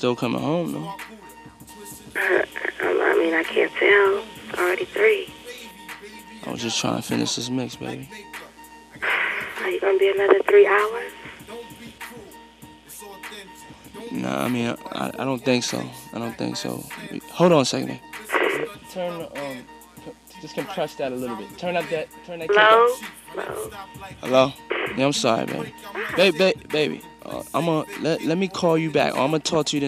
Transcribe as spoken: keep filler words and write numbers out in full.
still coming home, though. Uh, I mean, I can't tell. It's already three. I was just trying to finish this mix, baby. Are you gonna be another three hours? Nah, I mean, I, I don't think so. I don't think so. Hold on a second, man. Turn the, um, just compress that a little bit. Turn up that, turn that. Hello? Hello? Hello? Yeah, I'm sorry, baby. Baby, baby, baby. Uh, I'm gonna, let, let me call you back. I'm gonna talk to you then.